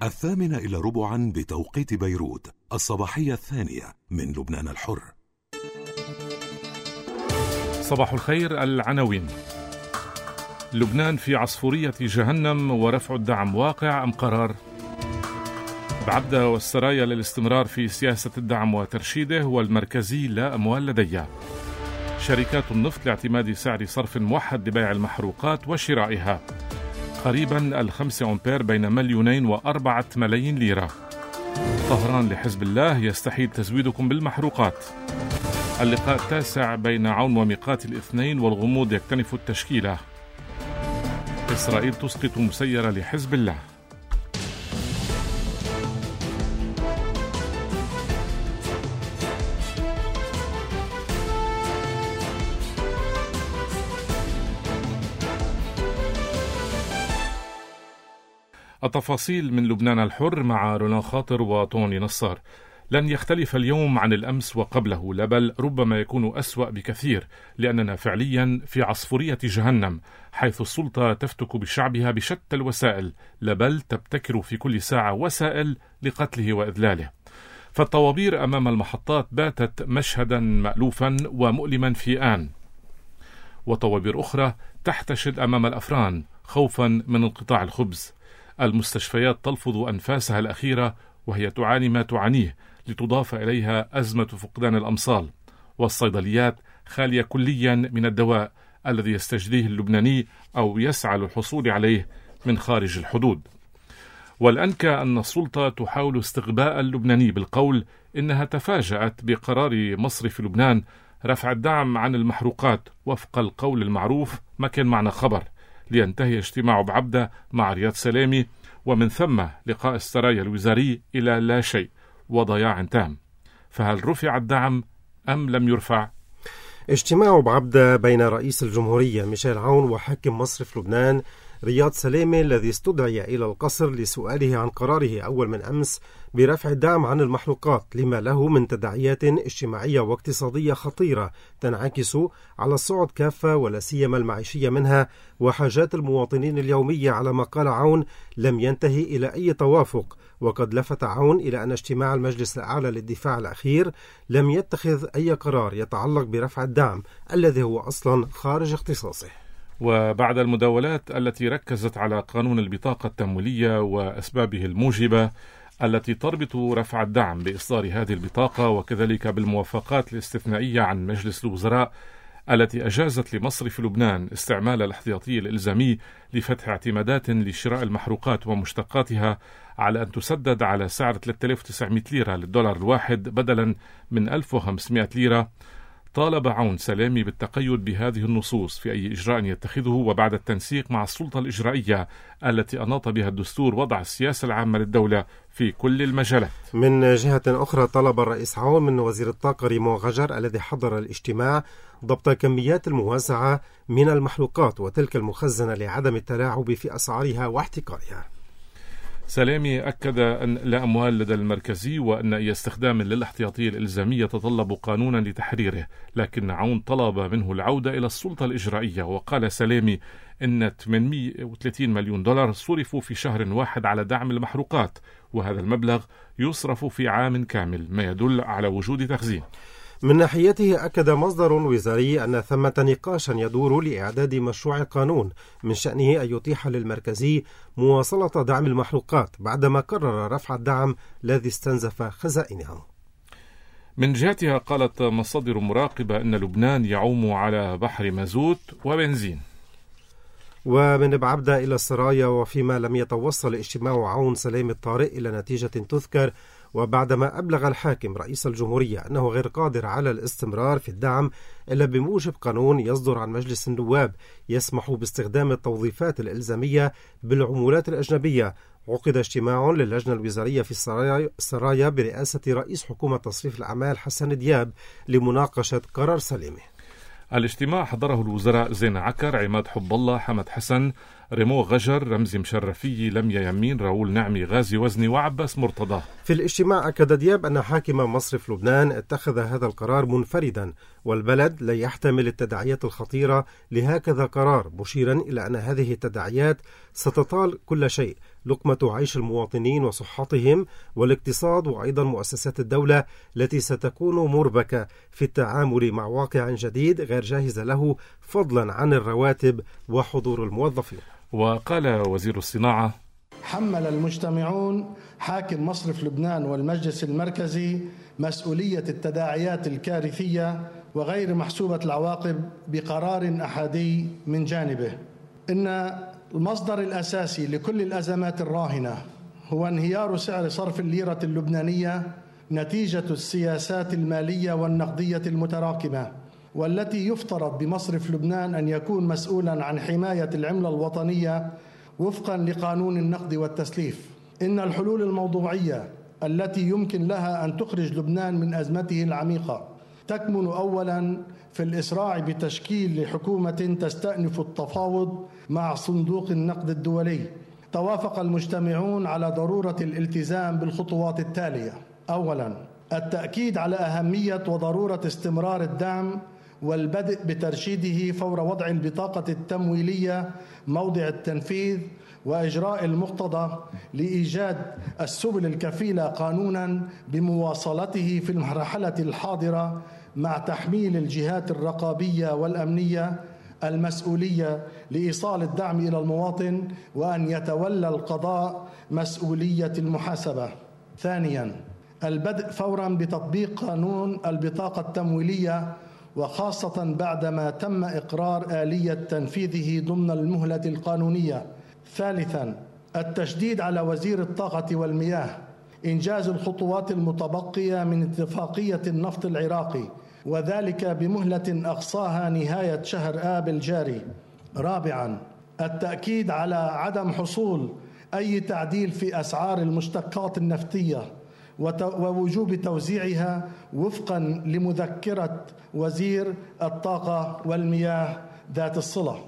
8:45 بتوقيت بيروت، الصباحية الثانية من لبنان الحر. صباح الخير. العناوين: لبنان في عصفورية جهنم ورفع الدعم واقع أم قرار؟ بعبدة والسرايا للاستمرار في سياسة الدعم وترشيده، والمركزي لا أموال لديه. شركات النفط لاعتماد سعر صرف موحد لبيع المحروقات وشرائها. قريبا 5 أمبير بين 2 و4 ملايين ليرة. طهران لحزب الله يستحيل تزويدكم بالمحروقات. اللقاء التاسع بين عون وميقات الاثنين والغموض يكتنف التشكيلة. إسرائيل تسقط مسيرة لحزب الله. التفاصيل من لبنان الحر مع رولان خاطر وطوني نصار. لن يختلف اليوم عن الأمس وقبله، بل ربما يكون أسوأ بكثير، لأننا فعليا في عصفورية جهنم، حيث السلطة تفتك بشعبها بشتى الوسائل، بل تبتكر في كل ساعة وسائل لقتله وإذلاله. فالطوابير أمام المحطات باتت مشهدا مألوفا ومؤلما في آن، وطوابير أخرى تحتشد أمام الأفران خوفا من انقطاع الخبز. المستشفيات تلفظ أنفاسها الأخيرة وهي تعاني ما تعانيه، لتضاف إليها أزمة فقدان الأمصال. والصيدليات خالية كليا من الدواء الذي يستجديه اللبناني أو يسعى للحصول عليه من خارج الحدود. والأنكى أن السلطة تحاول استغباء اللبناني بالقول إنها تفاجأت بقرار مصرف لبنان رفع الدعم عن المحروقات وفق القول المعروف ما كان معنا خبر، لينتهي اجتماع بعبدة مع رياض سلامي، ومن ثم لقاء السرايا الوزاري إلى لا شيء وضياع تام. فهل رفع الدعم أم لم يرفع؟ اجتماع بعبدة بين رئيس الجمهورية ميشيل عون وحاكم مصرف لبنان رياض سلامي الذي استدعي إلى القصر لسؤاله عن قراره أول من أمس برفع الدعم عن المحروقات، لما له من تداعيات اجتماعية واقتصادية خطيرة تنعكس على الصعد كافة ولا سيما المعيشية منها وحاجات المواطنين اليومية، على ما قال عون لم ينتهي إلى أي توافق. وقد لفت عون إلى أن اجتماع المجلس الأعلى للدفاع الأخير لم يتخذ أي قرار يتعلق برفع الدعم الذي هو أصلا خارج اختصاصه. وبعد المداولات التي ركزت على قانون البطاقة التمويلية وأسبابه الموجبة التي تربط رفع الدعم بإصدار هذه البطاقة، وكذلك بالموافقات الاستثنائية عن مجلس الوزراء التي أجازت لمصرف لبنان استعمال الاحتياطي الإلزامي لفتح اعتمادات لشراء المحروقات ومشتقاتها على أن تسدد على سعر 3900 ليرة للدولار الواحد بدلا من 1500 ليرة، طالب عون سلامي بالتقيد بهذه النصوص في أي إجراء يتخذه، وبعد التنسيق مع السلطة الإجرائية التي أناط بها الدستور وضع السياسة العامة للدولة في كل المجالات. من جهة أخرى طلب الرئيس عون من وزير الطاقة ريمون غجر الذي حضر الاجتماع ضبط كميات الموزعة من المحروقات وتلك المخزنة لعدم التلاعب في أسعارها واحتكارها. سلامي أكد أن لا أموال لدى المركزي، وأن أي استخدام للاحتياطي الإلزامي يتطلب قانونا لتحريره، لكن عون طلب منه العودة إلى السلطة الإجرائية. وقال سلامي إن 830 مليون دولار صرفوا في شهر واحد على دعم المحروقات، وهذا المبلغ يصرف في عام كامل، ما يدل على وجود تخزين. من ناحيته أكد مصدر وزاري أن ثمة نقاشا يدور لإعداد مشروع قانون من شأنه أن يتيح للمركزي مواصلة دعم المحروقات بعدما قرر رفع الدعم الذي استنزف خزائنها. من جهتها قالت مصادر مراقبة أن لبنان يعوم على بحر مازوت وبنزين. ومن بعبدة إلى السرايا، وفيما لم يتوصل اجتماع عون سلامي الطارئ إلى نتيجة تذكر، وبعدما أبلغ الحاكم رئيس الجمهورية أنه غير قادر على الاستمرار في الدعم إلا بموجب قانون يصدر عن مجلس النواب يسمح باستخدام التوظيفات الإلزامية بالعمولات الأجنبية، عقد اجتماع للجنة الوزارية في السرايا برئاسة رئيس حكومة تصريف الأعمال حسن دياب لمناقشة قرار سلامي. الاجتماع حضره الوزراء زين عكر، عماد حب الله، حمد حسن، ريمو غجر، رمزي مشرفي، لميا يمين، راؤول نعمي، غازي وزني، وعباس مرتضى. في الاجتماع أكد دياب أن حاكم مصرف لبنان اتخذ هذا القرار منفردا، والبلد لا يحتمل التداعيات الخطيرة لهكذا قرار، مشيرا إلى أن هذه التداعيات ستطال كل شيء، لقمة عيش المواطنين وصحتهم والاقتصاد، وأيضا مؤسسات الدولة التي ستكون مربكة في التعامل مع واقع جديد غير جاهزة له، فضلا عن الرواتب وحضور الموظفين. وقال وزير الصناعة: حمل المجتمعون حاكم مصرف لبنان والمجلس المركزي مسؤولية التداعيات الكارثية وغير محسوبة العواقب بقرار أحادي من جانبه. إن المصدر الأساسي لكل الأزمات الراهنة هو انهيار سعر صرف الليرة اللبنانية نتيجة السياسات المالية والنقدية المتراكمة، والتي يفترض بمصرف لبنان أن يكون مسؤولا عن حماية العملة الوطنية وفقا لقانون النقد والتسليف. إن الحلول الموضوعية التي يمكن لها أن تخرج لبنان من أزمته العميقة تكمن أولا في الإسراع بتشكيل حكومة تستأنف التفاوض مع صندوق النقد الدولي. توافق المجتمعون على ضرورة الالتزام بالخطوات التالية: أولا، التأكيد على أهمية وضرورة استمرار الدعم والبدء بترشيده فور وضع البطاقة التمويلية موضع التنفيذ وإجراء المقتضى لإيجاد السبل الكفيلة قانونا بمواصلته في المرحلة الحاضرة، مع تحميل الجهات الرقابية والأمنية المسؤولية لإيصال الدعم إلى المواطن، وأن يتولى القضاء مسؤولية المحاسبة. ثانيا، البدء فورا بتطبيق قانون البطاقة التمويلية، وخاصة بعدما تم إقرار آلية تنفيذه ضمن المهلة القانونية. ثالثا، التشديد على وزير الطاقة والمياه إنجاز الخطوات المتبقية من اتفاقية النفط العراقي، وذلك بمهلة أقصاها نهاية شهر آب الجاري. رابعا، التأكيد على عدم حصول أي تعديل في أسعار المشتقات النفطية ووجوب توزيعها وفقا لمذكرة وزير الطاقة والمياه ذات الصلة.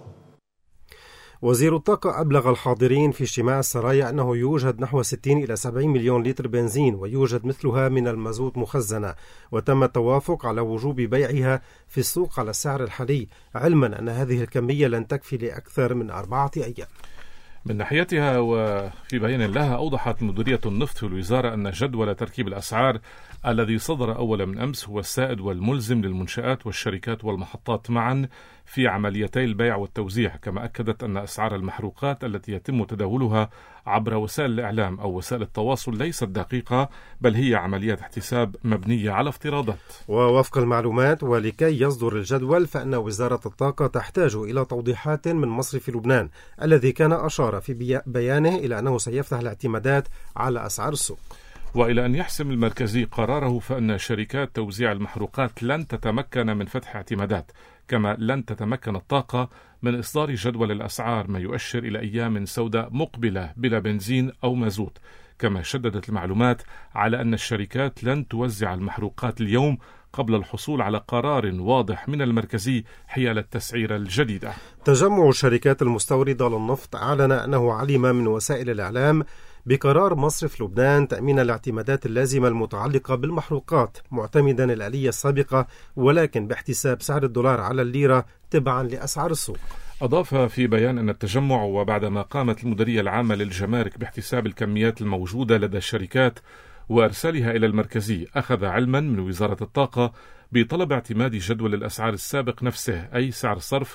وزير الطاقة أبلغ الحاضرين في اجتماع السرايا أنه يوجد نحو 60 إلى 70 مليون لتر بنزين ويوجد مثلها من المازوت مخزنة، وتم التوافق على وجوب بيعها في السوق على السعر الحالي، علما أن هذه الكمية لن تكفي لأكثر من 4 أيام. من ناحيتها وفي بيان لها، أوضحت مديرية النفط في الوزارة أن جدول تركيب الأسعار الذي صدر أول من أمس هو السائد والملزم للمنشآت والشركات والمحطات معا في عمليتي البيع والتوزيع. كما أكدت أن أسعار المحروقات التي يتم تداولها عبر وسائل الإعلام أو وسائل التواصل ليست دقيقة، بل هي عمليات احتساب مبنية على افتراضات. ووفق المعلومات ولكي يصدر الجدول، فإن وزارة الطاقة تحتاج إلى توضيحات من مصرف لبنان الذي كان أشار في بيانه إلى أنه سيفتح الاعتمادات على أسعار السوق. وإلى أن يحسم المركزي قراره، فإن شركات توزيع المحروقات لن تتمكن من فتح اعتمادات، كما لن تتمكن الطاقة من إصدار جدول الأسعار، ما يؤشر إلى أيام سوداء مقبلة بلا بنزين أو مازوت. كما شددت المعلومات على أن الشركات لن توزع المحروقات اليوم قبل الحصول على قرار واضح من المركزي حيال التسعيرة الجديدة. تجمع الشركات المستوردة للنفط أعلن أنه علم من وسائل الإعلام بقرار مصرف لبنان تأمين الاعتمادات اللازمة المتعلقة بالمحروقات معتمدا الآلية السابقة، ولكن باحتساب سعر الدولار على الليرة تبعا لأسعار السوق. أضاف في بيان أن التجمع، وبعدما قامت المديرية العامة للجمارك باحتساب الكميات الموجودة لدى الشركات وإرسالها إلى المركزي، أخذ علما من وزارة الطاقة بطلب اعتماد جدول الأسعار السابق نفسه، أي سعر صرف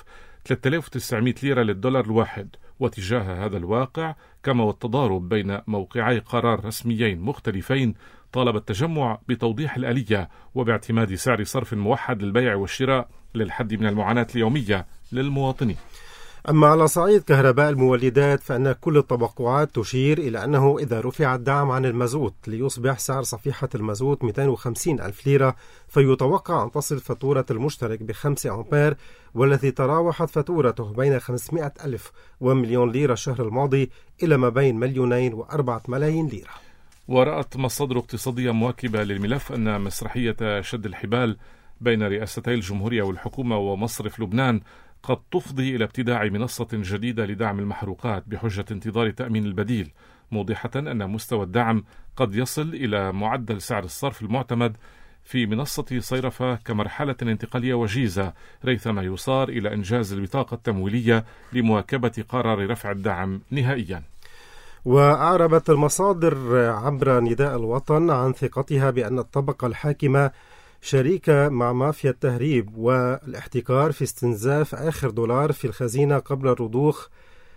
3900 ليرة للدولار الواحد. وتجاه هذا الواقع، كما والتضارب بين موقعي قرار رسميين مختلفين، طالب التجمع بتوضيح الآلية وباعتماد سعر صرف موحد للبيع والشراء للحد من المعاناة اليومية للمواطنين. أما على صعيد كهرباء المولدات، فإن كل التوقعات تشير إلى أنه إذا رفع الدعم عن المازوت ليصبح سعر صفيحة المازوت 250 ألف ليرة، فيتوقع أن تصل فاتورة المشترك ب5 أمبير، والتي تراوحت فاتورته بين 500 ألف ومليون ليرة الشهر الماضي إلى ما بين 2 و4 ملايين ليرة. ورأت مصادر اقتصادية مواكبة للملف أن مسرحية شد الحبال بين رئاستي الجمهورية والحكومة ومصرف لبنان قد تفضي إلى ابتداع منصة جديدة لدعم المحروقات بحجة انتظار تأمين البديل، موضحة أن مستوى الدعم قد يصل إلى معدل سعر الصرف المعتمد في منصة صيرفة كمرحلة انتقالية وجيزة، ريثما يصار إلى إنجاز البطاقة التمويلية لمواكبة قرار رفع الدعم نهائيا. وأعربت المصادر عبر نداء الوطن عن ثقتها بأن الطبقة الحاكمة شريكة مع مافيا التهريب والاحتكار في استنزاف آخر دولار في الخزينة قبل الرضوخ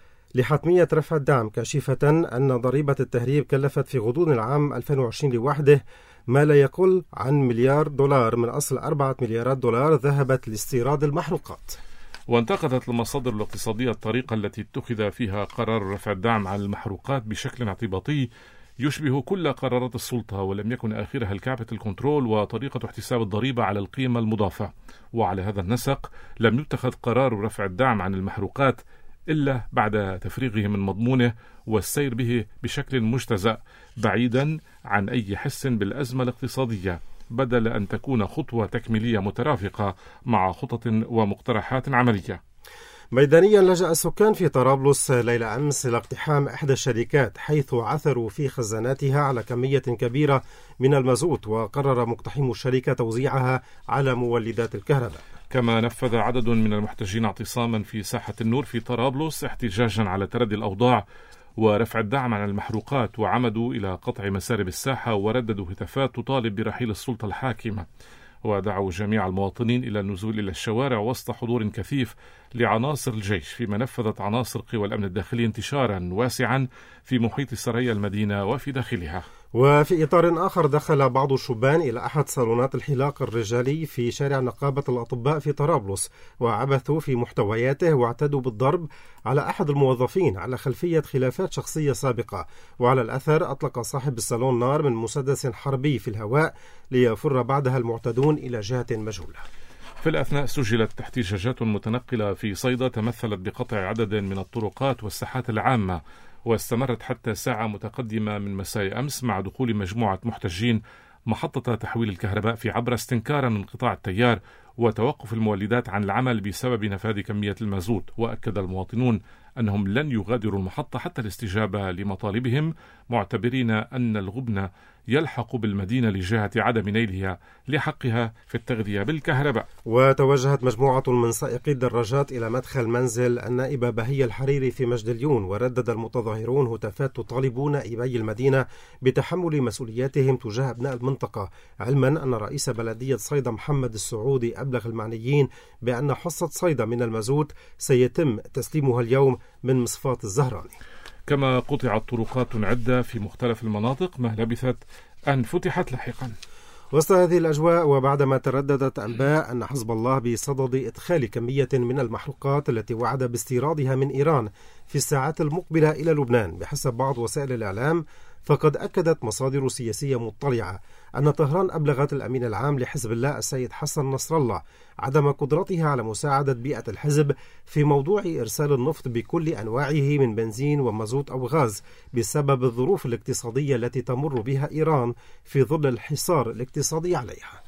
لحتمية رفع الدعم، كاشفة أن ضريبة التهريب كلفت في غضون العام 2020 لوحده ما لا يقل عن مليار دولار من أصل 4 مليارات دولار ذهبت لاستيراد المحروقات. وانتقدت المصادر الاقتصادية الطريقة التي اتخذ فيها قرار رفع الدعم عن المحروقات بشكل اعتباطي يشبه كل قرارات السلطة، ولم يكن آخرها الكابيتال كنترول وطريقة احتساب الضريبة على القيمة المضافة. وعلى هذا النسق لم يتخذ قرار رفع الدعم عن المحروقات إلا بعد تفريغه من مضمونه والسير به بشكل مجتزأ بعيدا عن أي حس بالأزمة الاقتصادية، بدل أن تكون خطوة تكميلية مترافقة مع خطط ومقترحات عملية. ميدانيا لجأ السكان في طرابلس ليلة أمس إلى اقتحام إحدى الشركات حيث عثروا في خزاناتها على كمية كبيرة من المازوت، وقرر مقتحمو الشركة توزيعها على مولدات الكهرباء. كما نفذ عدد من المحتجين اعتصاما في ساحة النور في طرابلس احتجاجا على تردي الأوضاع ورفع الدعم عن المحروقات، وعمدوا إلى قطع مسارب الساحة ورددوا هتافات تطالب برحيل السلطة الحاكمة، ودعوا جميع المواطنين إلى النزول إلى الشوارع وسط حضور كثيف لعناصر الجيش، فيما نفذت عناصر قوى الأمن الداخلي انتشارا واسعا في محيط سرايا المدينة وفي داخلها. وفي إطار آخر دخل بعض الشبان إلى أحد صالونات الحلاق الرجالي في شارع نقابة الأطباء في طرابلس وعبثوا في محتوياته واعتدوا بالضرب على أحد الموظفين على خلفية خلافات شخصية سابقة، وعلى الأثر أطلق صاحب الصالون نار من مسدس حربي في الهواء ليفر بعدها المعتدون إلى جهة مجهولة. في الأثناء سجلت احتجاجات متنقلة في صيدا تمثلت بقطع عدد من الطرقات والساحات العامة، واستمرت حتى ساعة متقدمة من مساء أمس مع دخول مجموعة محتجين محطة تحويل الكهرباء في عبرة استنكارا من انقطاع التيار وتوقف المولدات عن العمل بسبب نفاذ كمية المازوت. وأكد المواطنون أنهم لن يغادروا المحطة حتى الاستجابة لمطالبهم، معتبرين أن الغبن يلحق بالمدينة لجهة عدم نيلها لحقها في التغذية بالكهرباء. وتوجهت مجموعة من سائقي الدراجات إلى مدخل منزل النائبة بهية الحريري في مجدليون، وردد المتظاهرون هتافات تطالب نائبي المدينة بتحمل مسؤولياتهم تجاه أبناء المنطقة، علما أن رئيس بلدية صيدا محمد السعودي أبلغ المعنيين بأن حصة صيدا من المازوت سيتم تسليمها اليوم من مصفاة الزهراني. كما قطعت طرقات عدة في مختلف المناطق ما لبثت أن فتحت لاحقا. وسط هذه الأجواء وبعدما ترددت أنباء أن حزب الله بصدد إدخال كمية من المحروقات التي وعد باستيرادها من إيران في الساعات المقبلة إلى لبنان بحسب بعض وسائل الإعلام، فقد أكدت مصادر سياسية مطلعة أن طهران أبلغت الأمين العام لحزب الله السيد حسن نصر الله عدم قدرتها على مساعدة بيئة الحزب في موضوع إرسال النفط بكل أنواعه من بنزين ومازوت أو غاز بسبب الظروف الاقتصادية التي تمر بها إيران في ظل الحصار الاقتصادي عليها.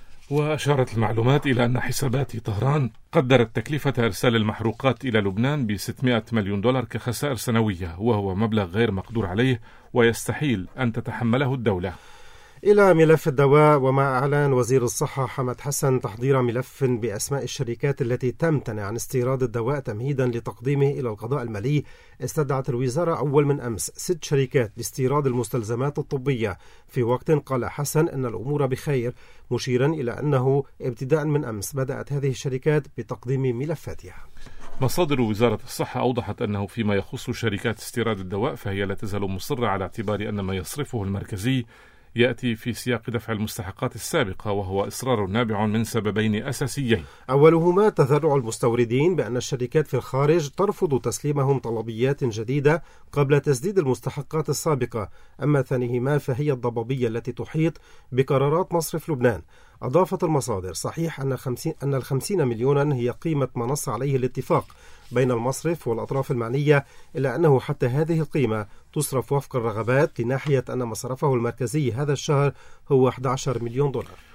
وأشارت المعلومات إلى أن حسابات طهران قدرت تكلفة إرسال المحروقات إلى لبنان ب$600 مليون كخسائر سنوية، وهو مبلغ غير مقدور عليه ويستحيل أن تتحمله الدولة. إلى ملف الدواء، ومع إعلان وزير الصحة حمد حسن تحضير ملف بأسماء الشركات التي تمتنع عن استيراد الدواء تمهيدا لتقديمه إلى القضاء المالي، استدعت الوزارة أول من أمس 6 شركات لاستيراد المستلزمات الطبية، في وقت قال حسن أن الأمور بخير، مشيرا إلى أنه ابتداء من أمس بدأت هذه الشركات بتقديم ملفاتها. مصادر وزارة الصحة أوضحت أنه فيما يخص شركات استيراد الدواء فهي لا تزال مصرة على اعتبار أن ما يصرفه المركزي يأتي في سياق دفع المستحقات السابقة، وهو إصرار نابع من سببين أساسيين: أولهما تذرع المستوردين بأن الشركات في الخارج ترفض تسليمهم طلبيات جديدة قبل تسديد المستحقات السابقة، أما ثانيهما فهي الضبابية التي تحيط بقرارات مصرف لبنان. أضافت المصادر: صحيح أن 50 مليونا هي قيمة ما نص عليه الاتفاق بين المصرف والأطراف المعنية، إلا أنه حتى هذه القيمة تصرف وفق الرغبات، لناحية أن مصرفه المركزي هذا الشهر هو $11 مليون.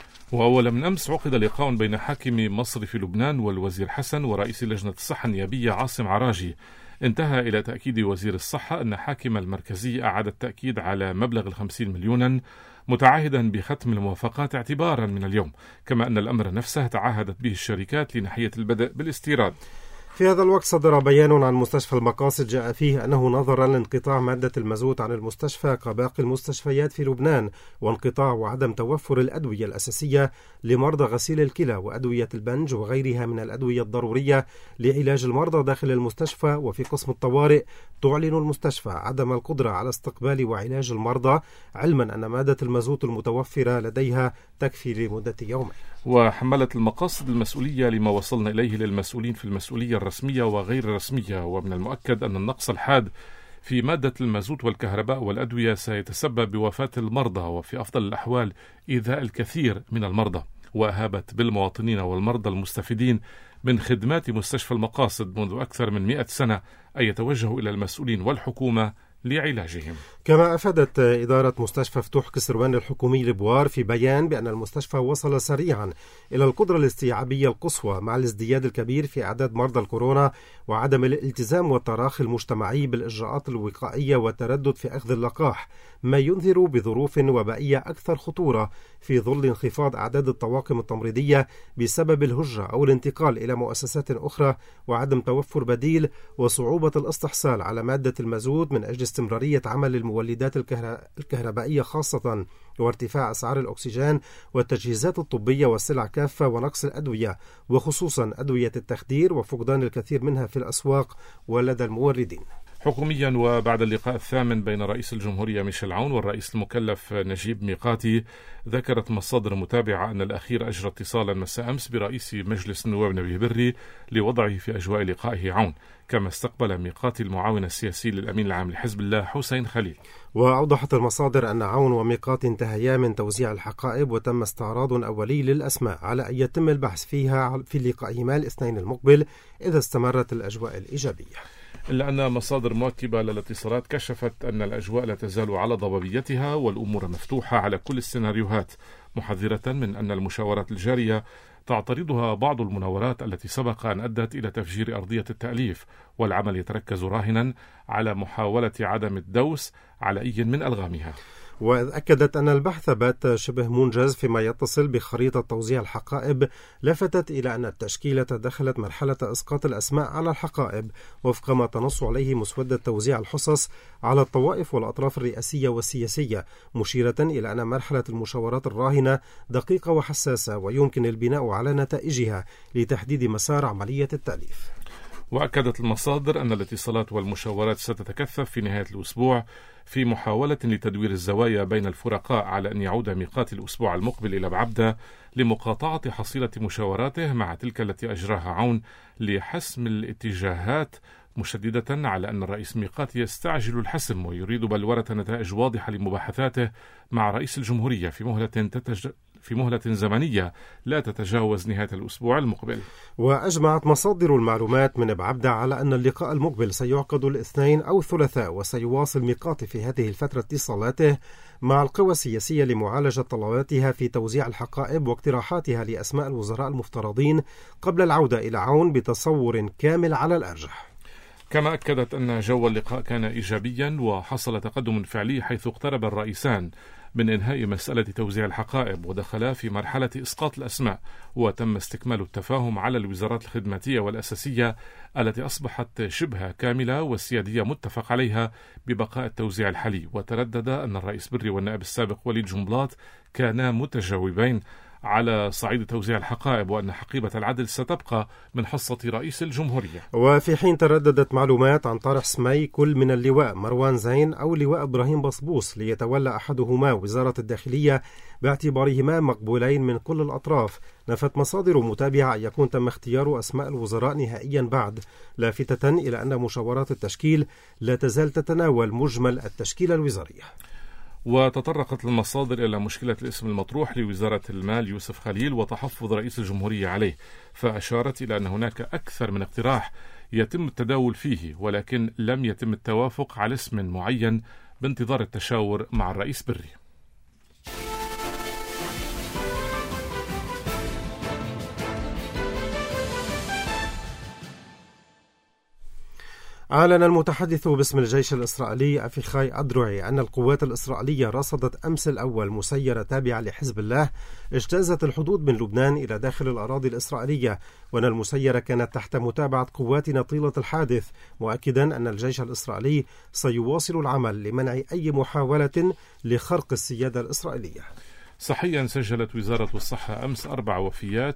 وأول من أمس عقد لقاء بين حاكم مصرف لبنان والوزير حسن ورئيس لجنة الصحة النيابية عاصم عراجي، انتهى إلى تأكيد وزير الصحة أن حاكم المركزي أعاد التأكيد على مبلغ 50 مليونا، متعهدا بختم الموافقات اعتبارا من اليوم، كما أن الأمر نفسه تعهدت به الشركات لناحية البدء بالاستيراد. في هذا الوقت صدر بيان عن مستشفى المقاصد جاء فيه أنه نظرا لانقطاع مادة المازوت عن المستشفى كباقي المستشفيات في لبنان وانقطاع وعدم توفر الأدوية الأساسية لمرضى غسيل الكلى وأدوية البنج وغيرها من الأدوية الضرورية لعلاج المرضى داخل المستشفى، وفي قسم الطوارئ تعلن المستشفى عدم القدرة على استقبال وعلاج المرضى، علما أن مادة المازوت المتوفرة لديها تكفي لمدة يومين. وحملت المقاصد المسؤولية لما وصلنا إليه للمسؤولين في المسؤولية الرسمية وغير الرسمية، ومن المؤكد أن النقص الحاد في مادة المازوت والكهرباء والأدوية سيتسبب بوفاة المرضى وفي أفضل الأحوال إيذاء الكثير من المرضى، وأهابت بالمواطنين والمرضى المستفيدين من خدمات مستشفى المقاصد منذ أكثر من 100 سنة أن يتوجهوا إلى المسؤولين والحكومة لعلاجهم. كما أفادت إدارة مستشفى فتوح كسروان الحكومي لبوار في بيان بأن المستشفى وصل سريعا إلى القدرة الاستيعابية القصوى مع الازدياد الكبير في أعداد مرضى الكورونا وعدم الالتزام والتراخي المجتمعي بالإجراءات الوقائية والتردد في أخذ اللقاح، ما ينذر بظروف وبائية أكثر خطورة في ظل انخفاض أعداد الطواقم التمريضية بسبب الهجرة أو الانتقال إلى مؤسسات أخرى وعدم توفر بديل وصعوبة الاستحصال على مادة المازوت من أجل استمرارية عمل المولدات الكهربائية خاصة، وارتفاع أسعار الأكسجين والتجهيزات الطبية والسلع كافة ونقص الأدوية وخصوصا أدوية التخدير وفقدان الكثير منها في الأسواق ولدى الموردين. حكوميا، وبعد اللقاء الثامن بين رئيس الجمهورية ميشيل عون والرئيس المكلف نجيب ميقاتي، ذكرت مصادر متابعة أن الأخير أجرى اتصالا مساء أمس برئيس مجلس النواب نبيه بري لوضعه في أجواء لقائه عون، كما استقبل ميقاتي المعاون السياسي للأمين العام لحزب الله حسين خليل. وأوضحت المصادر أن عون وميقاتي انتهيا من توزيع الحقائب وتم استعراض أولي للأسماء على أن يتم البحث فيها في لقائهما الاثنين المقبل إذا استمرت الأجواء الإيجابية. إلا أن مصادر مواكبة للاتصالات كشفت أن الأجواء لا تزال على ضبابيتها والأمور مفتوحة على كل السيناريوهات، محذرة من أن المشاورات الجارية تعترضها بعض المناورات التي سبق أن أدت إلى تفجير أرضية التأليف، والعمل يتركز راهنا على محاولة عدم الدوس على أي من ألغامها. وإذ أكدت أن البحث بات شبه منجز فيما يتصل بخريطة توزيع الحقائب، لفتت إلى أن التشكيلة دخلت مرحلة إسقاط الأسماء على الحقائب وفق ما تنص عليه مسودة توزيع الحصص على الطوائف والأطراف الرئاسية والسياسية، مشيرة إلى أن مرحلة المشاورات الراهنة دقيقة وحساسة ويمكن البناء على نتائجها لتحديد مسار عملية التأليف. وأكدت المصادر أن الاتصالات والمشاورات ستتكثف في نهاية الأسبوع في محاولة لتدوير الزوايا بين الفرقاء على أن يعود ميقات الأسبوع المقبل إلى بعبدة لمقاطعة حصيلة مشاوراته مع تلك التي أجراها عون لحسم الاتجاهات، مشددة على أن الرئيس ميقاتي يستعجل الحسم ويريد بلورة نتائج واضحة لمباحثاته مع رئيس الجمهورية في مهلة زمنية لا تتجاوز نهاية الأسبوع المقبل. وأجمعت مصادر المعلومات من بعبدة على أن اللقاء المقبل سيعقد الاثنين أو الثلاثاء، وسيواصل ميقاتي في هذه الفترة اتصالاته مع القوى السياسية لمعالجة طلباتها في توزيع الحقائب واقتراحاتها لأسماء الوزراء المفترضين قبل العودة إلى عون بتصور كامل على الأرجح. كما أكدت أن جو اللقاء كان إيجابيا وحصل تقدم فعلي حيث اقترب الرئيسان من إنهاء مسألة توزيع الحقائب ودخلا في مرحلة إسقاط الأسماء، وتم استكمال التفاهم على الوزارات الخدماتية والأساسية التي أصبحت شبه كاملة والسيادية متفق عليها ببقاء التوزيع الحالي. وتردد أن الرئيس بري والنائب السابق وليد جنبلاط كانا متجاوبين على صعيد توزيع الحقائب وأن حقيبة العدل ستبقى من حصة رئيس الجمهورية. وفي حين ترددت معلومات عن طرح اسمي كل من اللواء مروان زين أو اللواء إبراهيم بصبوص ليتولى أحدهما وزارة الداخلية باعتبارهما مقبولين من كل الأطراف، نفت مصادر متابعة أن يكون تم اختيار أسماء الوزراء نهائيا بعد، لافتة إلى أن مشاورات التشكيل لا تزال تتناول مجمل التشكيلة الوزارية. وتطرقت المصادر إلى مشكلة الاسم المطروح لوزارة المال يوسف خليل وتحفظ رئيس الجمهورية عليه، فأشارت إلى أن هناك أكثر من اقتراح يتم التداول فيه ولكن لم يتم التوافق على اسم معين بانتظار التشاور مع الرئيس بري. أعلن المتحدث باسم الجيش الإسرائيلي أفيخاي أدروعي أن القوات الإسرائيلية رصدت أمس الأول مسيرة تابعة لحزب الله اجتازت الحدود من لبنان إلى داخل الأراضي الإسرائيلية، وأن المسيرة كانت تحت متابعة قواتنا طيلة الحادث، مؤكدا أن الجيش الإسرائيلي سيواصل العمل لمنع أي محاولة لخرق السيادة الإسرائيلية. صحيا سجلت وزارة الصحة أمس 4 وفيات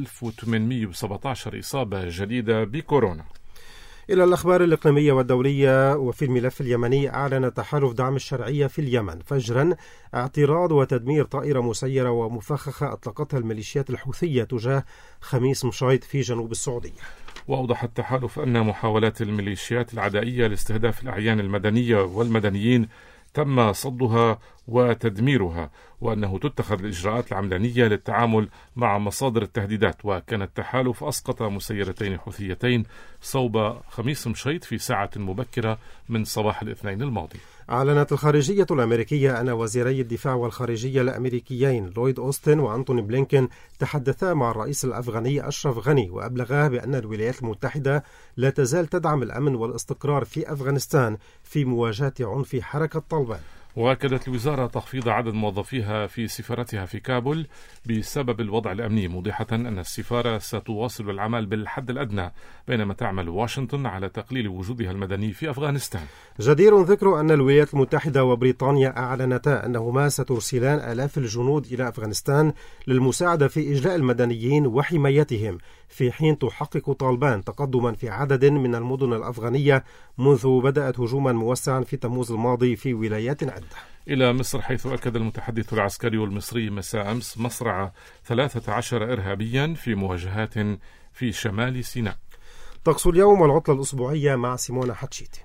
و1817 إصابة جديدة بكورونا. إلى الأخبار الإقليمية والدولية، وفي الملف اليمني أعلن تحالف دعم الشرعية في اليمن فجرا اعتراض وتدمير طائرة مسيرة ومفخخة أطلقتها الميليشيات الحوثية تجاه خميس مشايط في جنوب السعودية. وأوضح التحالف أن محاولات الميليشيات العدائية لاستهداف الأعيان المدنية والمدنيين تم صدها وتدميرها، وأنه تتخذ الإجراءات العملانية للتعامل مع مصادر التهديدات. وكان التحالف أسقط مسيرتين حوثيتين صوب خميس مشيط في ساعة مبكرة من صباح الاثنين الماضي. أعلنت الخارجية الأمريكية أن وزيري الدفاع والخارجية الأمريكيين لويد أوستن وأنتوني بلينكن تحدثا مع الرئيس الأفغاني أشرف غني، وأبلغاه بأن الولايات المتحدة لا تزال تدعم الأمن والاستقرار في أفغانستان في مواجهة عنف حركة طالبان. وأكدت الوزارة تخفيض عدد موظفيها في سفارتها في كابول بسبب الوضع الأمني، موضحة أن السفارة ستواصل العمل بالحد الأدنى، بينما تعمل واشنطن على تقليل وجودها المدني في أفغانستان. جدير ذكر أن الولايات المتحدة وبريطانيا أعلنتا أنهما سترسلان آلاف الجنود إلى أفغانستان للمساعدة في إجلاء المدنيين وحمايتهم، في حين تحقق طالبان تقدما في عدد من المدن الأفغانية منذ بدأت هجوما موسعا في تموز الماضي في ولايات عدة. إلى مصر، حيث أكد المتحدث العسكري المصري مساء أمس مصرع 13 إرهابيا في مواجهات في شمال سيناء. طقس اليوم والعطلة الأسبوعية مع سيمونا حتشيتي.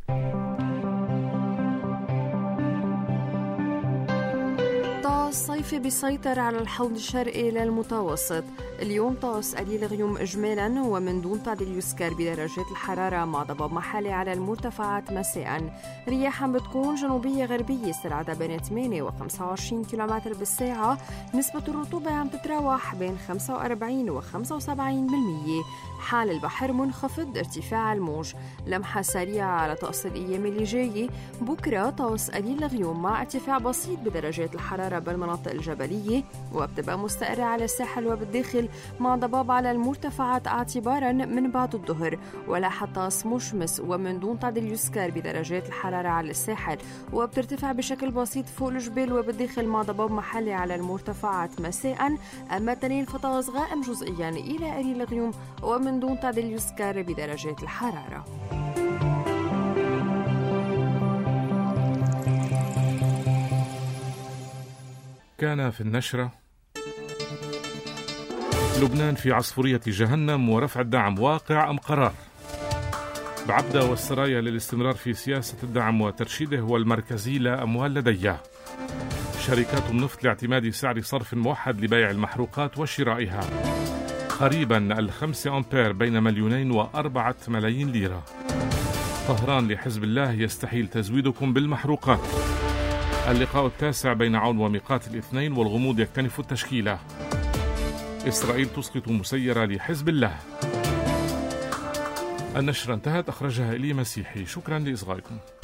الصيف بيسيطر على الحوض الشرقي للمتوسط. اليوم طقس قليل غيوم إجمالا ومن دون تعديل يذكر بدرجات الحرارة، مع ضباب محلي على المرتفعات مساء. رياح بتكون جنوبية غربية سرعتها بين 8 و 25 كم بالساعة. نسبة الرطوبة عم تتراوح بين 45 و 75%. حال البحر منخفض، ارتفاع الموج. لمحة سريعة على طقس الأيام اللي جاية. بكرة طقس قليل غيوم مع ارتفاع بسيط بدرجات الحرارة بالمناطق الجبلية، وبتبقى مستقرة على الساحل وبالداخل، مع ضباب على المرتفعات اعتبارا من بعد الظهر. ولا حتى مشمس ومن دون تعديل يذكر بدرجات الحرارة على الساحل، وبترتفع بشكل بسيط فوق الجبال وبالداخل مع ضباب محلي على المرتفعات مساء. أما تنين فطقس غائم جزئيا إلى قليل غيوم ومن دون تعديل يذكر بدرجات الحرارة. كان في النشرة: لبنان في عصفورية جهنم ورفع الدعم واقع أم قرار؟ بعبدة والسرايا للاستمرار في سياسة الدعم وترشيده والمركزي لا أموال لديه. شركات النفط لاعتماد سعر صرف موحد لبيع المحروقات وشرائها. قريبا 5 أمبير بين 2,4 ملايين ليرة. طهران لحزب الله يستحيل تزويدكم بالمحروقات. اللقاء التاسع بين عون وميقات الاثنين والغموض يكتنف التشكيلة. إسرائيل تسقط مسيرة لحزب الله. النشرة انتهت، أخرجها إلي مسيحي. شكرا لإصغائكم.